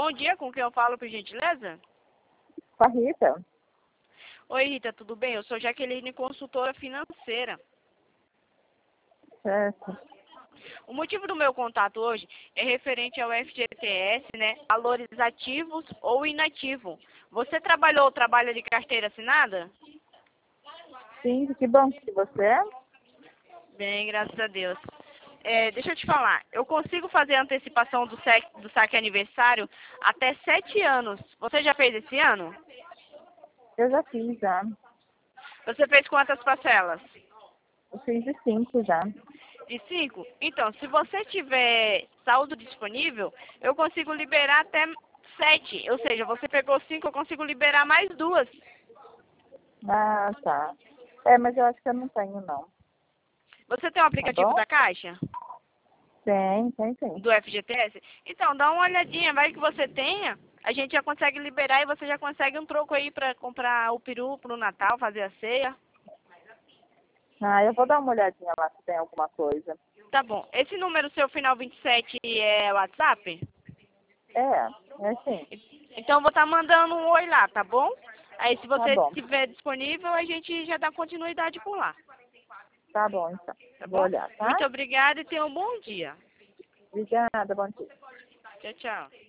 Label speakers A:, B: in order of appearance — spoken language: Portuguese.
A: Bom dia, com quem eu falo, por gentileza?
B: Com a Rita?
A: Oi, Rita, tudo bem? Eu sou Jaqueline, consultora financeira.
B: Certo.
A: O motivo do meu contato hoje é referente ao FGTS, né? Valores ativos ou inativos. Você trabalhou ou trabalha de carteira assinada?
B: Sim, que bom que você é.
A: Bem, graças a Deus. Deixa eu te falar, eu consigo fazer a antecipação do saque aniversário até 7 anos. Você já fez esse ano?
B: Eu já fiz, já.
A: Você fez quantas parcelas?
B: Eu fiz de 5 já.
A: De 5? Então, se você tiver saldo disponível, eu consigo liberar até 7. Ou seja, você pegou 5, eu consigo liberar mais 2.
B: Ah, tá. É, mas eu acho que eu não tenho, não.
A: Você tem o
B: Tá
A: aplicativo
B: bom?
A: da Caixa?
B: Tem.
A: Do FGTS? Então, dá uma olhadinha, vai que você tenha. A gente já consegue liberar e você já consegue um troco aí pra comprar o peru pro Natal, fazer a ceia.
B: Ah, eu vou dar uma olhadinha lá se tem alguma coisa.
A: Tá bom. Esse número seu final 27 é WhatsApp?
B: É sim.
A: Então eu vou estar mandando um oi lá, tá bom? Aí se
B: Tá
A: você
B: bom.
A: estiver disponível, a gente já dá continuidade por lá,
B: Tá bom, então.
A: tá
B: Vou
A: bom?
B: olhar, tá?
A: Muito obrigada e tenha um bom dia.
B: Obrigada, bom dia.
A: Tchau, tchau.